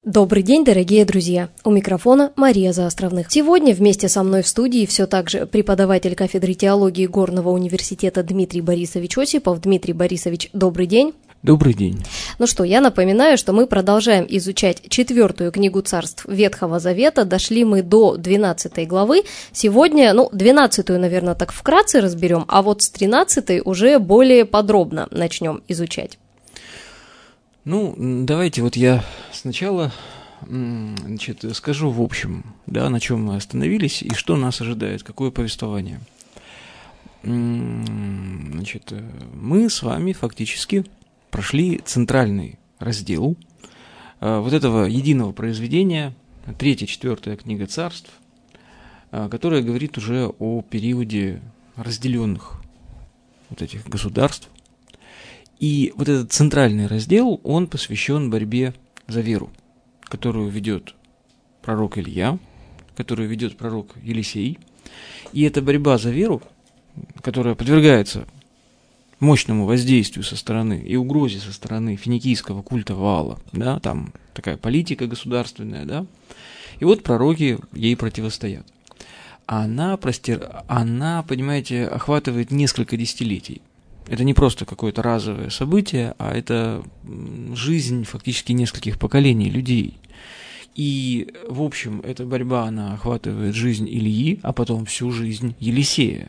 Добрый день, дорогие друзья! У микрофона Мария Заостровных. Сегодня вместе со мной в студии все так же преподаватель кафедры теологии Горного университета Дмитрий Борисович Осипов. Дмитрий Борисович, добрый день! Добрый день. Ну что, я напоминаю, что мы продолжаем изучать 4-ю книгу царств Ветхого Завета. Дошли мы до 12 главы. Сегодня, 12-ю, наверное, так вкратце разберем, а вот с 13-й уже более подробно начнем изучать. Давайте я сначала скажу в общем, на чем мы остановились и что нас ожидает, какое повествование. Мы с вами фактически прошли центральный раздел вот этого единого произведения, 3-4 книга царств, которая говорит уже о периоде разделенных вот этих государств. И вот этот центральный раздел, он посвящен борьбе за веру, которую ведет пророк Илья, которую ведет пророк Елисей. И эта борьба за веру, которая подвергается мощному воздействию со стороны и угрозе со стороны финикийского культа Ваала, там такая политика государственная, и вот пророки ей противостоят. Она, понимаете, охватывает несколько десятилетий. Это не просто какое-то разовое событие, а это жизнь фактически нескольких поколений людей. И, в общем, эта борьба, она охватывает жизнь Ильи, а потом всю жизнь Елисея.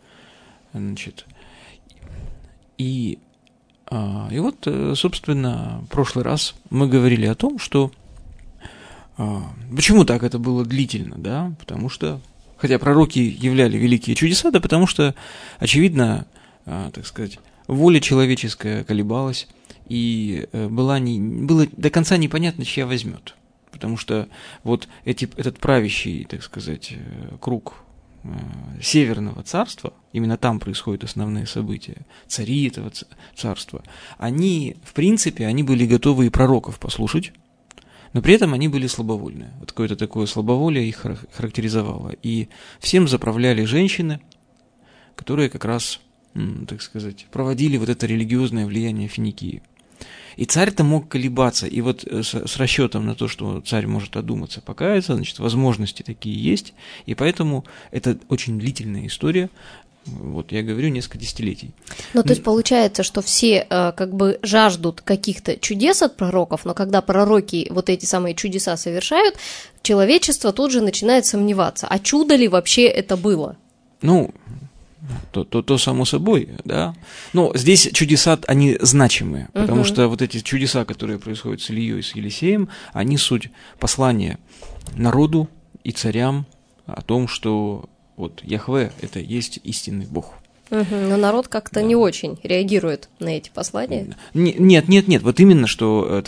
И собственно, в прошлый раз мы говорили о том, что почему так это было длительно, потому что, хотя пророки являли великие чудеса, потому что, очевидно, воля человеческая колебалась, и было до конца непонятно, чья возьмет. Потому что этот правящий, круг Северного царства, именно там происходят основные события, цари этого царства, они были готовы и пророков послушать, но при этом они были слабовольны. Вот какое-то такое слабоволие их характеризовало. И всем заправляли женщины, которые как раз проводили вот это религиозное влияние Финикии. И царь-то мог колебаться, и с расчетом на то, что царь может одуматься, покаяться, возможности такие есть, и поэтому это очень длительная история, я говорю, несколько десятилетий. То есть получается, что все жаждут каких-то чудес от пророков, но когда пророки эти самые чудеса совершают, человечество тут же начинает сомневаться, а чудо ли вообще это было? То само собой, Но здесь чудеса, они значимые, потому что эти чудеса, которые происходят с Ильей и с Елисеем, они суть послания народу и царям о том, что Яхве – это есть истинный Бог. Но народ как-то не очень реагирует на эти послания. Нет, именно, что,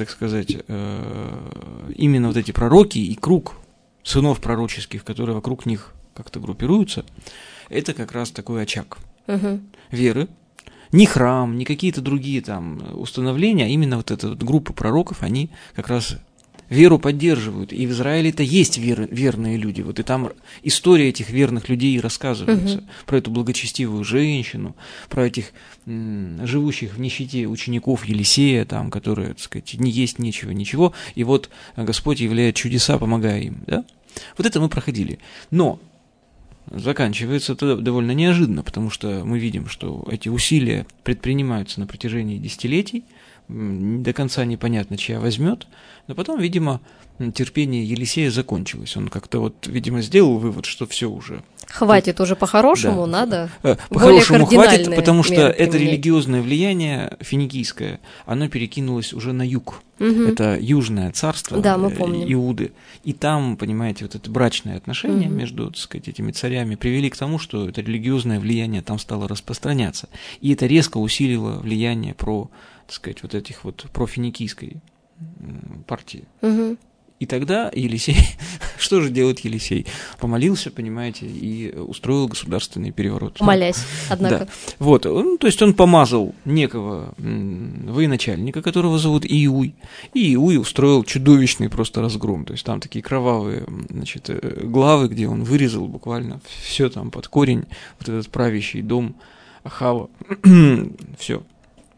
именно эти пророки и круг сынов пророческих, которые вокруг них как-то группируются, это как раз такой очаг веры. Не храм, не какие-то другие установления, а именно эта группа пророков, они как раз веру поддерживают. И в Израиле-то есть верные люди. И там история этих верных людей рассказывается. Про эту благочестивую женщину, про этих живущих в нищете учеников Елисея, которые, не есть нечего, ничего. И Господь являет чудеса, помогая им. Это мы проходили. Но заканчивается это довольно неожиданно, потому что мы видим, что эти усилия предпринимаются на протяжении десятилетий, до конца непонятно, чья возьмет, но потом, видимо, терпение Елисея закончилось. Он как-то видимо, сделал вывод, что все уже. Хватит уже по-хорошему, надо по-хорошему более хватит, потому что это религиозное влияние финикийское, оно перекинулось уже на юг. Это южное царство Иуды. И там, понимаете, это брачное отношение между, этими царями привели к тому, что это религиозное влияние там стало распространяться. И это резко усилило влияние профиникийской партии. И тогда Елисей, что же делает Елисей? Помолился, понимаете, и устроил государственный переворот. Молясь, однако. Да. То есть он помазал некого военачальника, которого зовут Иуй, и Иуй устроил чудовищный просто разгром. То есть там такие кровавые, главы, где он вырезал буквально все под корень, этот правящий дом Ахава, все.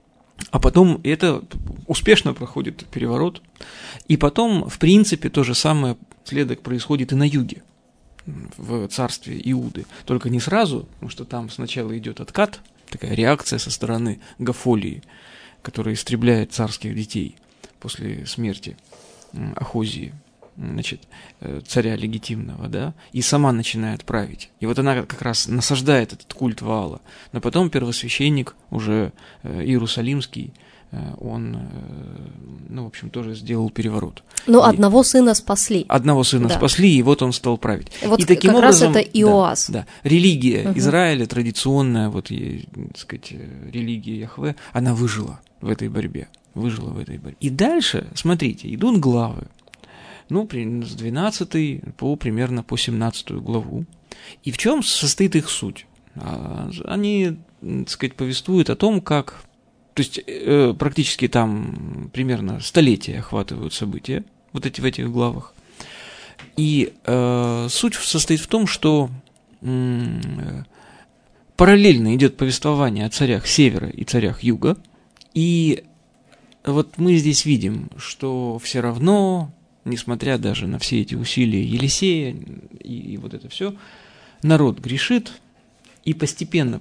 А потом это успешно проходит переворот. И потом, в принципе, то же самое следок происходит и на юге, в царстве Иуды. Только не сразу, потому что там сначала идет откат, такая реакция со стороны Гафолии, которая истребляет царских детей после смерти Ахозии, значит, царя легитимного, да, и сама начинает править. И вот она как раз насаждает этот культ Ваала. Но потом первосвященник, уже иерусалимский, он, ну, в общем, тоже сделал переворот. Но одного сына спасли. Одного сына спасли, и вот он стал править. Вот и таким как образом, раз это Иоас. Да, религия Израиля, традиционная, вот, так сказать, религия Яхве, она выжила в этой борьбе. И дальше, смотрите, идут главы. Ну, с 12 примерно по 17 главу. И в чем состоит их суть? Они, так сказать, повествуют о том, как... То есть практически там примерно столетия охватывают события вот в этих главах. И суть состоит в том, что параллельно идет повествование о царях севера и царях юга. И вот мы здесь видим, что все равно, несмотря даже на все эти усилия Елисея и вот это все, народ грешит, и постепенно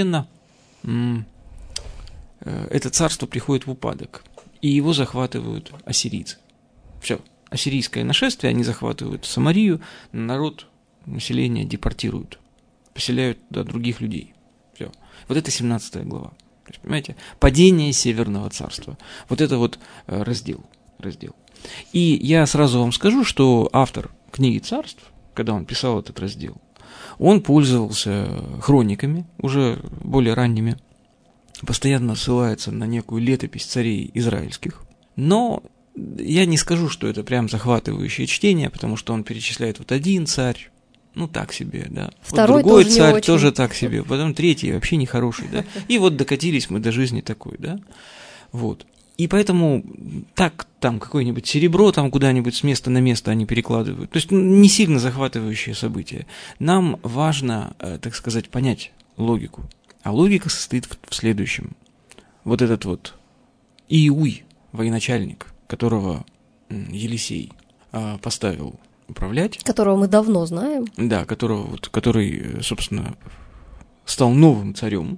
это царство приходит в упадок, и его захватывают ассирийцы. Все, ассирийское нашествие, они захватывают Самарию, народ, население депортируют, поселяют туда других людей. Все. Вот это 17 глава. То есть, понимаете, падение Северного царства. Вот это вот раздел. И я сразу вам скажу, что автор книги «Царств», когда он писал этот раздел, он пользовался хрониками, уже более ранними, постоянно ссылается на некую летопись царей израильских. Но я не скажу, что это прям захватывающее чтение, потому что он перечисляет вот один царь, ну так себе, да. Второй вот другой тоже царь не очень. тоже так себе, потом третий вообще нехороший, да. И вот докатились мы до жизни такой, да. Вот. И поэтому так там какое-нибудь серебро там куда-нибудь с места на место они перекладывают. То есть не сильно захватывающее событие. Нам важно, так сказать, понять логику. А логика состоит в следующем. Вот этот вот Иуй, военачальник, которого Елисей поставил управлять. Которого мы давно знаем. Да, который, собственно, стал новым царем.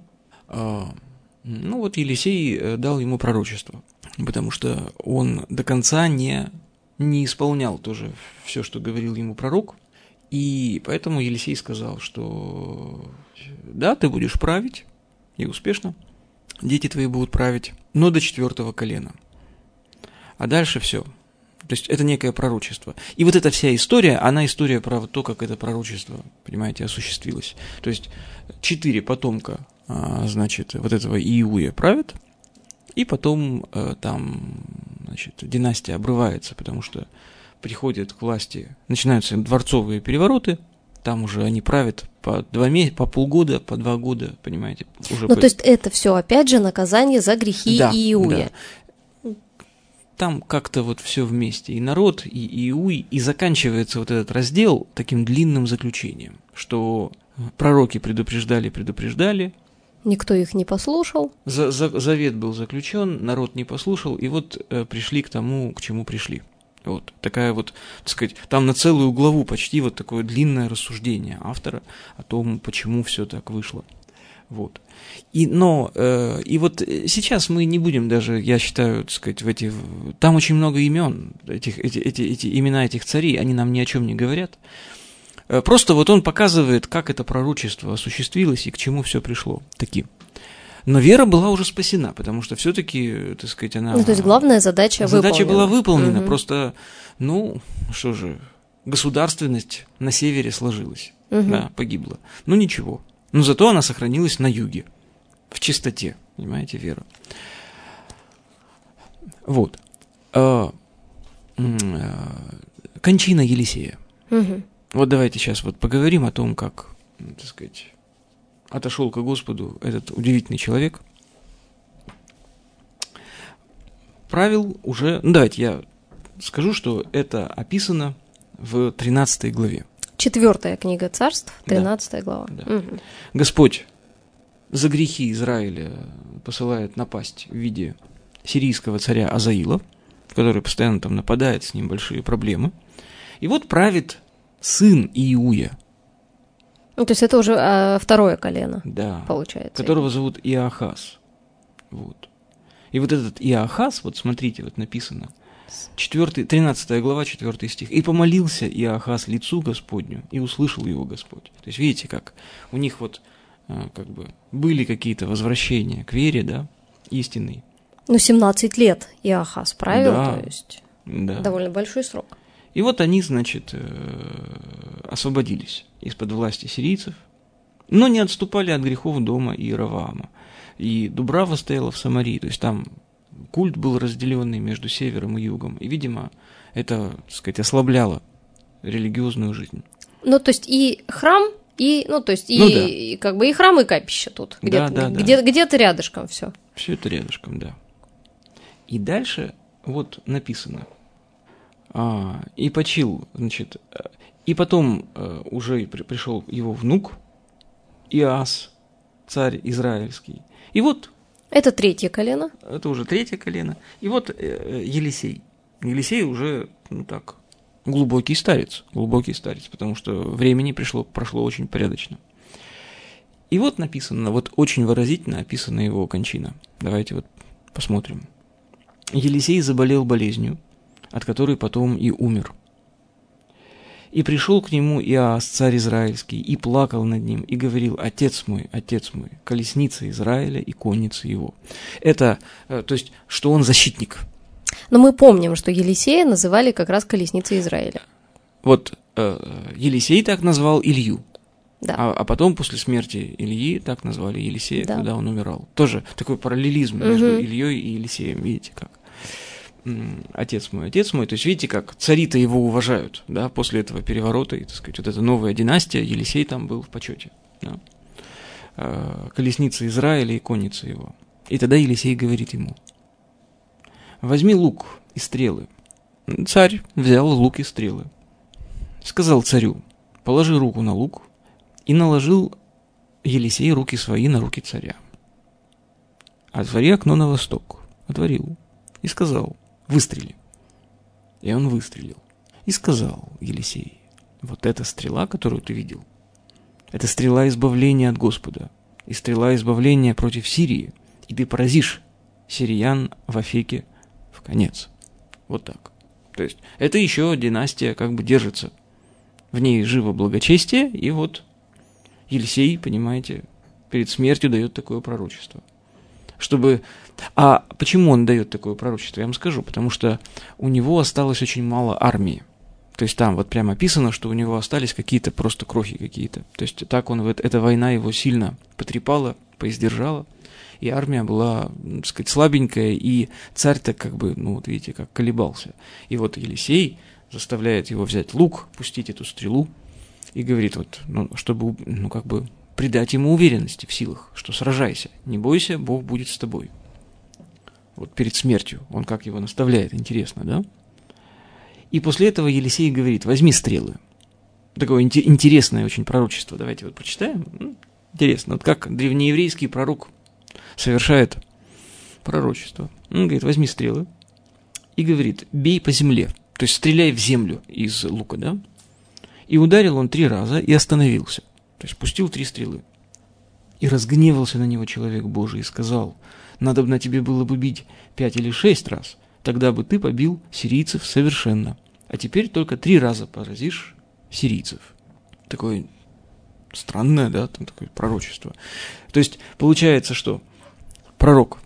Ну вот Елисей дал ему пророчество, потому что он до конца не исполнял тоже все, что говорил ему пророк. И поэтому Елисей сказал, что да, ты будешь править, и успешно, дети твои будут править, но до 4 колена. А дальше все. То есть это некое пророчество. И вот эта вся история, она история про то, как это пророчество, понимаете, осуществилось. То есть 4 потомка, значит, вот этого Иуя правят, и потом там, значит, династия обрывается, потому что приходят к власти, начинаются дворцовые перевороты, там уже они правят по полгода, по 2 года, понимаете. Уже то есть это все опять же наказание за грехи Иуя. Да. Там как-то вот все вместе, и народ, и Иуй, и заканчивается вот этот раздел таким длинным заключением, что пророки предупреждали, никто их не послушал. Завет был заключен, народ не послушал, и вот пришли к тому, к чему пришли. Вот такая вот, так сказать, там на целую главу почти вот такое длинное рассуждение автора о том, почему все так вышло. Вот. И вот сейчас мы не будем даже, я считаю, так сказать, там очень много имен, эти имена этих царей, они нам ни о чем не говорят. Просто вот он показывает, как это пророчество осуществилось и к чему все пришло. Таким. Но вера была уже спасена, потому что все-таки, так сказать, она... то есть главная задача выполнена. Задача была выполнена, просто, что же, государственность на севере сложилась, да, погибла. Ну ничего, но зато она сохранилась на юге, в чистоте, понимаете, вера. Вот. Кончина Елисея. Вот давайте сейчас вот поговорим о том, как, так сказать... отошел к Господу этот удивительный человек, правил уже... давайте я скажу, что это описано в 13 главе. 4 книга Царств, 13 глава. Да. Господь за грехи Израиля посылает напасть в виде сирийского царя Азаила, который постоянно там нападает, с ним большие проблемы. И вот правит сын Иуя. Ну, то есть это уже второе колено, да, получается. Которого зовут Иоахаз. Вот. И вот этот Иоахаз, вот смотрите, вот написано, 13 глава, 4 стих. «И помолился Иоахаз лицу Господню, и услышал его Господь». То есть видите, как у них вот как бы были какие-то возвращения к вере, да, истинной. 17 лет Иоахаз правил, да, то есть довольно большой срок. И вот они, значит, освободились из-под власти сирийцев, но не отступали от грехов дома Иеровоама. И Дубрава стояла в Самарии, то есть там культ был разделенный между севером и югом. И, видимо, это, так сказать, ослабляло религиозную жизнь. Ну, то есть и храм, и, ну, то есть и как бы и храм, и капище тут. Где-то рядышком все. Все это рядышком, да. И дальше вот написано. И почил, значит, и потом уже пришел его внук Иоас, царь израильский. И вот... Это третье колено. Это уже третье колено. И вот Елисей. Елисей уже, ну так, глубокий старец, потому что времени прошло очень порядочно. И вот написано, вот очень выразительно описана его кончина. Давайте вот посмотрим. Елисей заболел болезнью, от которой потом и умер. И пришел к нему Иоас, царь израильский, и плакал над ним, и говорил: отец мой, колесница Израиля и конница его». Это, то есть, что он защитник. Но мы помним, что Елисея называли как раз колесницей Израиля. Вот Елисей так назвал Илью. Да. А потом, после смерти Ильи, так назвали Елисея, да, когда он умирал. Тоже такой параллелизм между Ильей и Елисеем, видите как. Отец мой, то есть видите, как цари-то его уважают, да, после этого переворота, и, так сказать, вот эта новая династия, Елисей там был в почете, да? Колесница Израиля и конница его. И тогда Елисей говорит ему: возьми лук и стрелы. Царь взял лук и стрелы. Сказал царю: положи руку на лук, и наложил Елисей руки свои на руки царя. Отвори окно на восток, отворил, и сказал: выстрели. И он выстрелил. И сказал Елисей: вот эта стрела, которую ты видел, это стрела избавления от Господа, и стрела избавления против Сирии, и ты поразишь сириян в Афеке в конец. Вот так. То есть это еще династия как бы держится. В ней живо благочестие, и вот Елисей, понимаете, перед смертью дает такое пророчество. Чтобы... А почему он дает такое пророчество, я вам скажу. Потому что у него осталось очень мало армии. То есть там вот прямо описано, что у него остались какие-то просто крохи какие-то. То есть так эта война его сильно потрепала, поиздержала. И армия была, так сказать, слабенькая, и царь-то как бы, ну вот видите, как колебался. И вот Елисей заставляет его взять лук, пустить эту стрелу, и говорит, вот, ну, чтобы, ну, как бы придать ему уверенности в силах, что сражайся, не бойся, Бог будет с тобой. Вот перед смертью он как его наставляет, интересно, да? И после этого Елисей говорит: возьми стрелы. Такое интересное очень пророчество. Давайте вот прочитаем. Интересно, вот как древнееврейский пророк совершает пророчество. Он говорит: возьми стрелы. И говорит: бей по земле. То есть стреляй в землю из лука, да? И ударил он 3 раза и остановился. То есть пустил 3 стрелы. И разгневался на него человек Божий и сказал: надобно тебе было бы бить 5 или 6 раз, тогда бы ты побил сирийцев совершенно. А теперь только 3 раза поразишь сирийцев. Такое странное, да, там такое пророчество. То есть получается, что пророк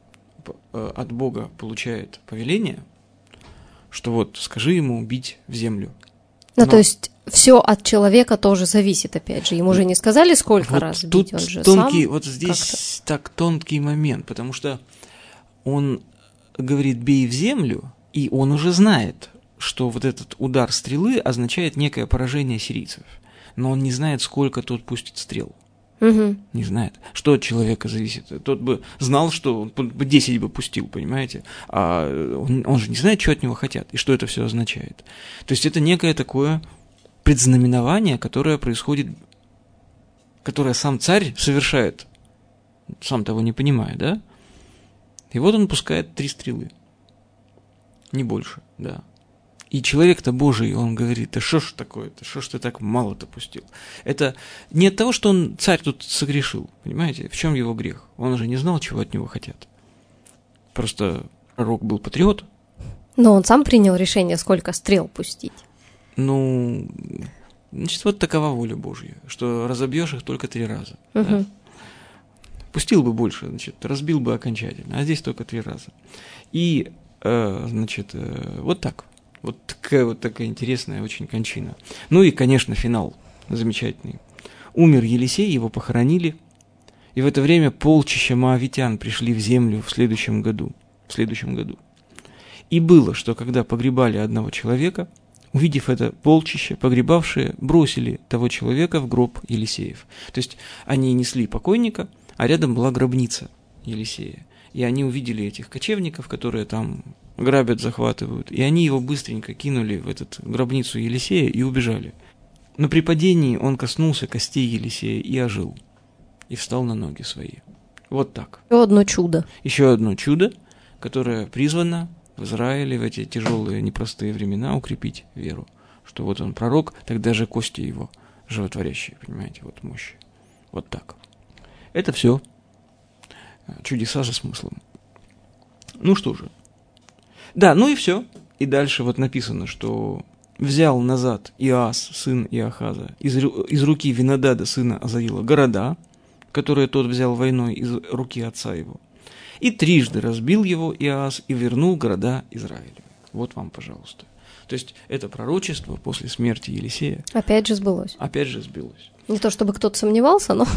от Бога получает повеление, что вот скажи ему бить в землю. Ну, то есть все от человека тоже зависит, опять же. Ему же не сказали, сколько вот раз бить, он же тонкий, сам. Вот здесь как-то. так тонкий момент, потому что он говорит: бей в землю, и он уже знает, что вот этот удар стрелы означает некое поражение сирийцев. Но он не знает, сколько тот пустит стрел. Угу. Не знает. Что от человека зависит? Тот бы знал, что он бы 10 бы пустил, понимаете? А он же не знает, что от него хотят, и что это все означает. То есть это некое такое предзнаменование, которое происходит, которое сам царь совершает сам того не понимая, да? И вот он пускает 3 стрелы. Не больше, да. И человек-то Божий, он говорит: да что ж такое-то, что ж ты так мало-то пустил? Это не от того, что он, царь, тут согрешил, понимаете? В чем его грех? Он же не знал, чего от него хотят. Просто пророк был патриот. Но он сам принял решение, сколько стрел пустить. Ну, значит, вот такова воля Божья, что разобьешь их только 3 раза. Да? Пустил бы больше, значит, разбил бы окончательно, а здесь только 3 раза. И, значит, вот так. Вот такая интересная очень кончина. Ну и, конечно, финал замечательный. Умер Елисей, его похоронили, и в это время полчища моавитян пришли в землю в следующем году. И было, что когда погребали одного человека, увидев это полчище, погребавшие бросили того человека в гроб Елисеев. То есть они несли покойника, а рядом была гробница Елисея. И они увидели этих кочевников, которые там грабят, захватывают, и они его быстренько кинули в эту гробницу Елисея и убежали. Но при падении он коснулся костей Елисея и ожил, и встал на ноги свои. Вот так. Еще одно чудо. Еще одно чудо, которое призвано в Израиле в эти тяжелые, непростые времена укрепить веру. Что вот он пророк, так даже кости его животворящие, понимаете, вот мощь. Вот так. Это все чудеса со смыслом. Ну что же. Да, ну и все. И дальше вот написано, что взял назад Иоас, сын Иохаза, из руки Винодада, сына Азаила, города, которые тот взял войной из руки отца его, и 3 разбил его Иоас и вернул города Израилевы. Вот вам, пожалуйста. То есть это пророчество после смерти Елисея Опять же сбылось. Не то чтобы кто-то сомневался, но...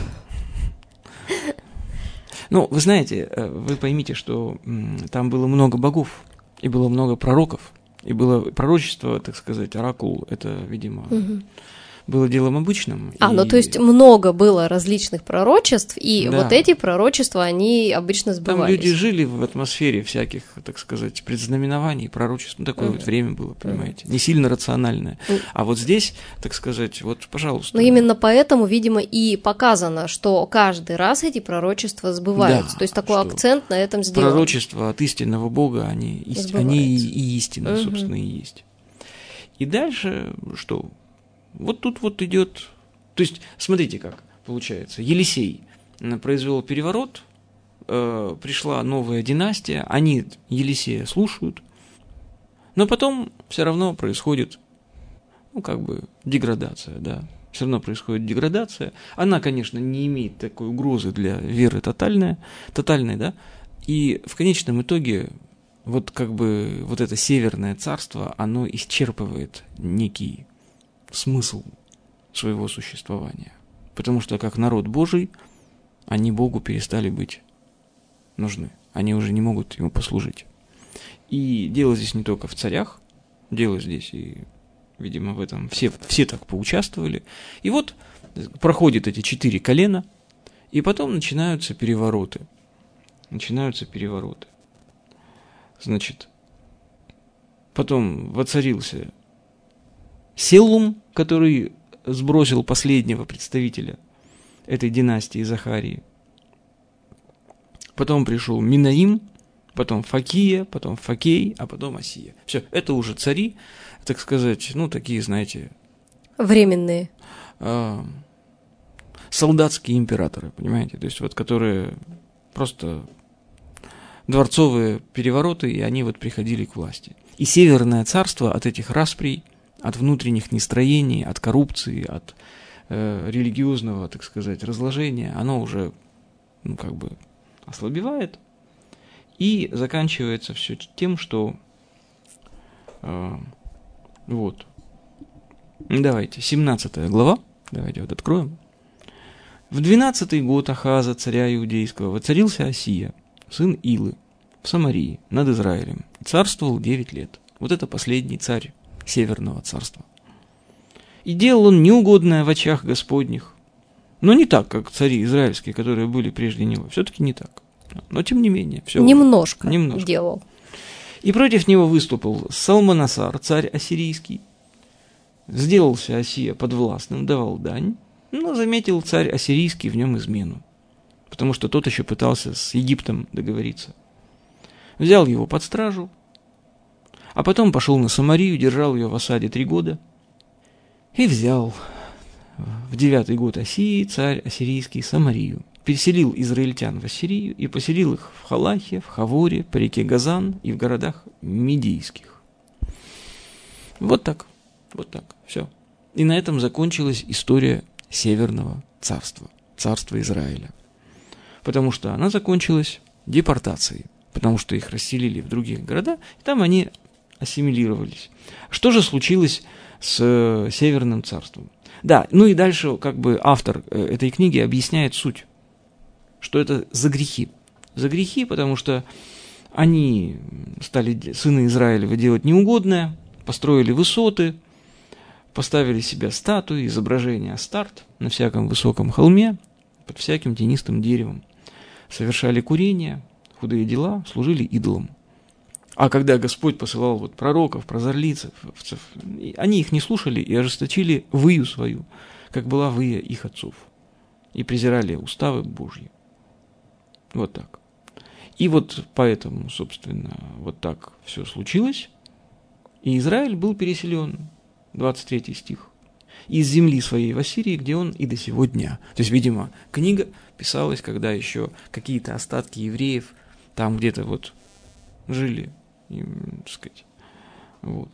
Ну, вы знаете, вы поймите, что там было много богов, и было много пророков, и было пророчество, так сказать, оракул, это, видимо, было делом обычным. Ну то есть много было различных пророчеств, и да. Вот эти пророчества, они обычно сбывались. Там люди жили в атмосфере всяких, так сказать, предзнаменований, пророчеств, ну такое вот время было, понимаете, не сильно рациональное. А вот здесь, так сказать, вот, пожалуйста. Но именно поэтому, видимо, и показано, что каждый раз эти пророчества сбываются, да, то есть такой акцент на этом сделан. Пророчества от истинного Бога, они и истина, собственно, и есть. И дальше что? Вот тут вот идет, то есть, смотрите как получается, Елисей произвел переворот, пришла новая династия, они Елисея слушают, но потом все равно происходит, ну, как бы, деградация, да, все равно происходит деградация, она, конечно, не имеет такой угрозы для веры тотальной, да, и в конечном итоге, вот как бы, вот это Северное царство, оно исчерпывает некий смысл своего существования. Потому что как народ Божий, они Богу перестали быть нужны. Они уже не могут ему послужить. И дело здесь не только в царях, дело здесь и, видимо, в этом все так поучаствовали. И вот проходят эти 4 колена, и потом начинаются перевороты. Значит, потом воцарился Селлум, который сбросил последнего представителя этой династии Захарии. Потом пришел Минаим, потом Факия, потом Факей, а потом Осия. Все, это уже цари, так сказать, ну, такие, знаете... Временные. Солдатские императоры, понимаете? То есть вот которые просто дворцовые перевороты, и они вот приходили к власти. И Северное царство от этих расприй, от внутренних нестроений, от коррупции, от религиозного, так сказать, разложения, оно уже, ну, как бы ослабевает, и заканчивается все тем, что вот, давайте, 17 глава, давайте вот откроем. В 12-й год Ахаза, царя иудейского, воцарился Осия, сын Илы, в Самарии, над Израилем, царствовал 9 лет. Вот это последний царь Северного царства. И делал он неугодное в очах Господних, но не так, как цари израильские, которые были прежде него, все-таки не так. Но тем не менее, все немножко делал. И против него выступил Салманасар, царь ассирийский. Сделался Осия подвластным, давал дань, но заметил царь ассирийский в нем измену. потому что тот еще пытался с Египтом договориться. Взял его под стражу, а потом пошел на Самарию, держал ее в осаде 3 года и взял в 9-й год Осии царь ассирийский Самарию. Переселил израильтян в Ассирию и поселил их в Халахе, в Хаворе, по реке Газан и в городах медийских. Вот так, все. И на этом закончилась история Северного царства, царства Израиля. Потому что она закончилась депортацией, потому что их расселили в других городах, и там они ассимилировались. Что же случилось с Северным царством? Да, ну и дальше как бы автор этой книги объясняет суть, что это за грехи. За грехи, потому что они стали, сыны Израилева, делать неугодное, построили высоты, поставили себе статуи, изображения Астарт на всяком высоком холме, под всяким тенистым деревом, совершали курение, худые дела, служили идолам. А когда Господь посылал вот пророков, прозорлицев, они их не слушали и ожесточили выю свою, как была выя их отцов, и презирали уставы Божьи. Вот так. И вот поэтому, собственно, вот так все случилось, и Израиль был переселен, 23 стих, из земли своей в Ассирии, где он и до сего дня. То есть, видимо, книга писалась, когда еще какие-то остатки евреев там где-то вот жили, так сказать, вот.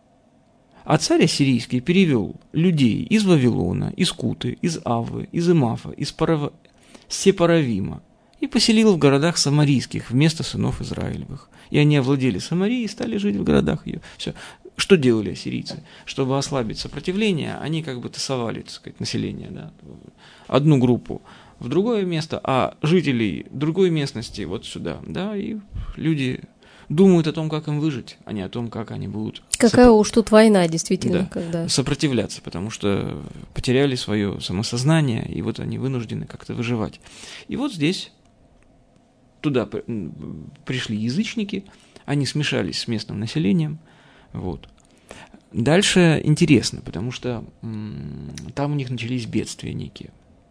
А царь ассирийский перевел людей из Вавилона, из Куты, из Аввы, из Имафа, из Сепаравима и поселил в городах самарийских вместо сынов Израилевых. И они овладели Самарией и стали жить в городах ее. Все. Что делали ассирийцы? Чтобы ослабить сопротивление, они как бы тасовали, так сказать, население, да? Одну группу в другое место, а жителей другой местности вот сюда, да, и люди думают о том, как им выжить, а не о том, как они будут... Какая уж тут война, действительно, да, когда... сопротивляться, потому что потеряли свое самосознание, и вот они вынуждены как-то выживать. И вот здесь туда пришли язычники, они смешались с местным населением, вот. Дальше интересно, потому что там у них начались бедствия некие.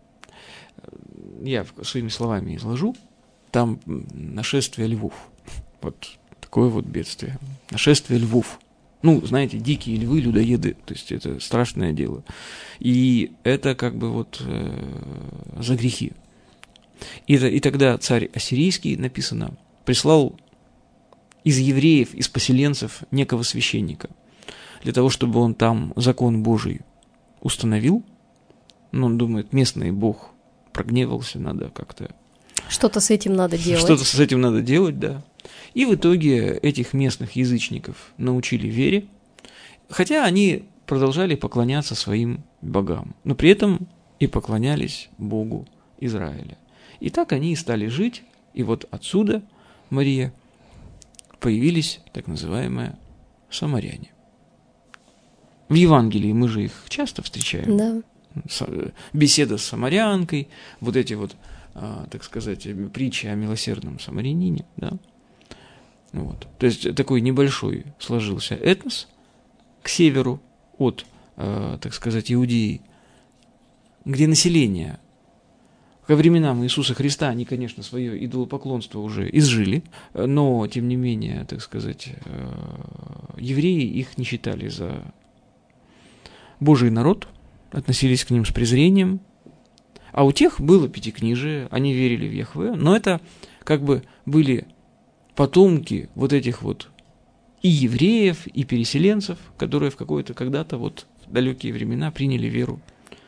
Я своими словами изложу. Там нашествие львов. Вот такое вот бедствие. Нашествие львов. Ну, знаете, дикие львы, людоеды. То есть это страшное дело. И это как бы вот за грехи. И тогда царь ассирийский, написано, прислал из евреев, из поселенцев некого священника, для того, чтобы он там закон Божий установил. Ну, он думает, местный бог прогневался, надо как-то... Что-то с этим надо делать. Что-то с этим надо делать, да. И в итоге этих местных язычников научили вере, хотя они продолжали поклоняться своим богам, но при этом и поклонялись Богу Израиля. И так они и стали жить, и вот отсюда, Мария, появились так называемые самаряне. В Евангелии мы же их часто встречаем. Да. Беседа с самарянкой, вот эти вот, так сказать, притчи о милосердном самарянине, да. Вот. То есть такой небольшой сложился этнос к северу от, так сказать, Иудеи, где население ко временам Иисуса Христа, они, конечно, свое идолопоклонство уже изжили, но, тем не менее, так сказать, евреи их не считали за Божий народ, относились к ним с презрением, а у тех было пятикнижие, они верили в Яхве, но это как бы были потомки вот этих вот и евреев, и переселенцев, которые в какое-то когда-то вот в далекие времена приняли веру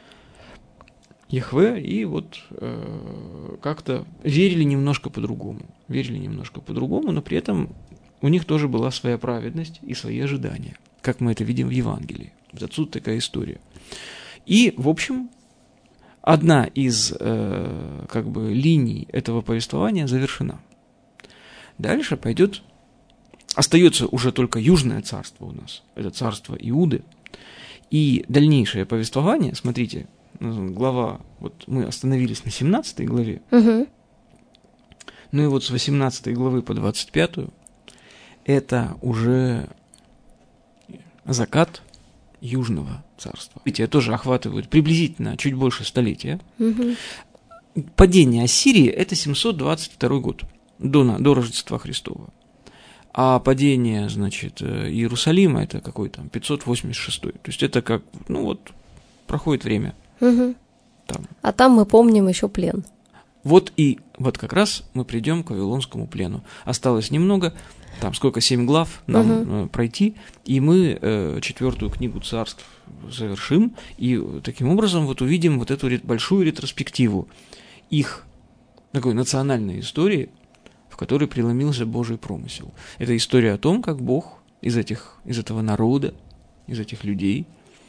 Яхве и вот как-то верили немножко по-другому, но при этом у них тоже была своя праведность и свои ожидания, как мы это видим в Евангелии. Вот отсюда такая история. И, в общем, одна из как бы линий этого повествования завершена. Дальше пойдет, остается уже только Южное царство у нас, это царство Иуды, и дальнейшее повествование, смотрите, глава, вот мы остановились на 17 главе, ну и вот с 18 главы по 25 это уже закат Южного царства. Эти тоже охватывают приблизительно чуть больше столетия. падение Ассирии – это 722 год до Рождества Христова. А падение, значит, Иерусалима – это какой там, 586. То есть это как, ну вот, проходит время. Угу. Там. А там мы помним еще плен. Вот как раз мы придем к Вавилонскому плену. Осталось немного, там сколько, 7 глав нам пройти, и мы 4-ю книгу царств завершим, и таким образом вот увидим вот эту большую ретроспективу их такой национальной истории, в которой преломился Божий промысел. Это история о том, как Бог из этого народа, из этих людей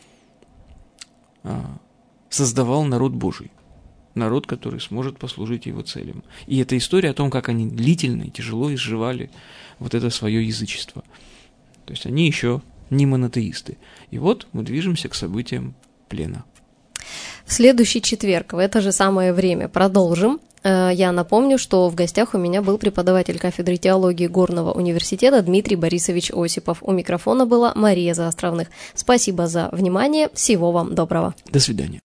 создавал народ Божий. Народ, который сможет послужить его целям. И это история о том, как они длительно и тяжело изживали вот это свое язычество. То есть они еще не монотеисты. И вот мы движемся к событиям плена. В следующий четверг, в это же самое время, продолжим. Я напомню, что в гостях у меня был преподаватель кафедры теологии Горного университета Дмитрий Борисович Осипов. У микрофона была Мария Заостровных. Спасибо за внимание. Всего вам доброго. До свидания.